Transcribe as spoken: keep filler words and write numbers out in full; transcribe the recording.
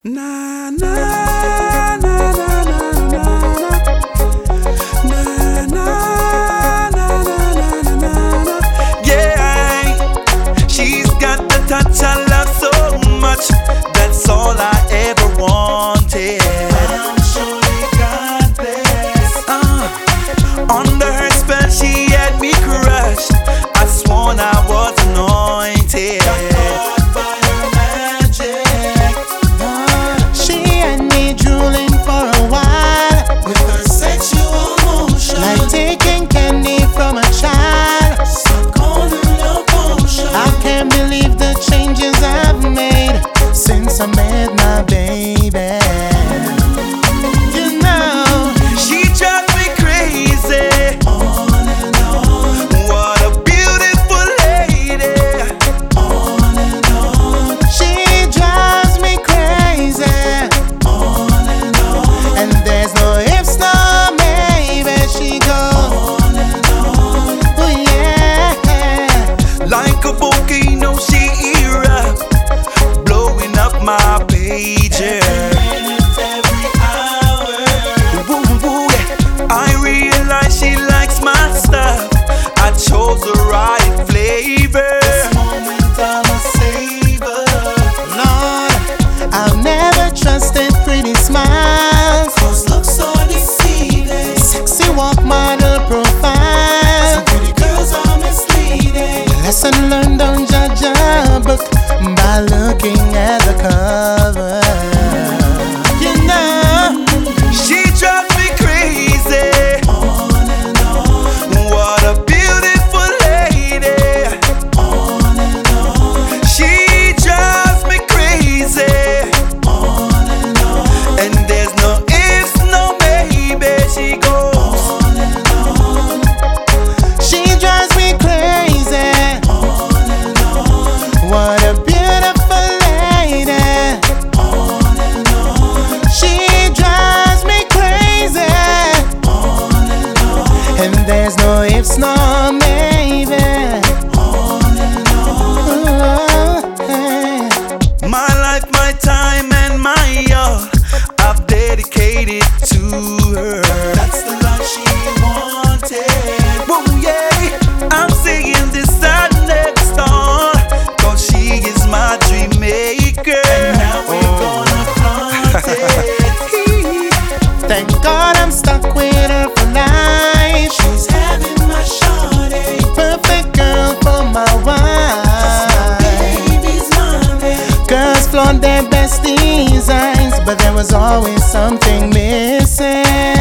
Na na na na na na na na na na na. Yeah, she's got the touch I love so much. That's all I ever wanted. I'm sure God bless. Uh, under her spell, she had me crushed. I sworn I was anointed. I met my baby. You know, she drives me crazy. On and on. What a beautiful lady. On and on. She drives me crazy. On and on. And there's no ifs, no maybe. She goes on and on. Oh yeah. Like a volcano, she erupts, my pager. Every minute, every hour. Woo, woo, yeah. I realize she likes my stuff. I chose the right flavor. This moment I'm a savor. Lord, I've never trusted pretty smiles, 'cause looks so deceiving. Sexy walk, model profile. Some pretty girls are misleading. Lesson learned, don't judge a book by looking at the cover. You know, she drives me crazy. On and on. What a beautiful lady. On and on. She drives me crazy. On and on. And there's no ifs, no maybe. She goes on and on. She drives me crazy. On and on. What a there's no ifs, no maybe. On and on. Hey. My life, my time, and my all I've dedicated to her. That's the life she wanted. Whoa, yeah. I'm saying this I never start, 'cause she is my dream maker. And now we're oh. gonna flaunt it. Thank God I'm stuck with her for life. She's having my shawty, perfect girl for my wife. My baby's mommy. Girls flaunt their best designs, but there was always something missing.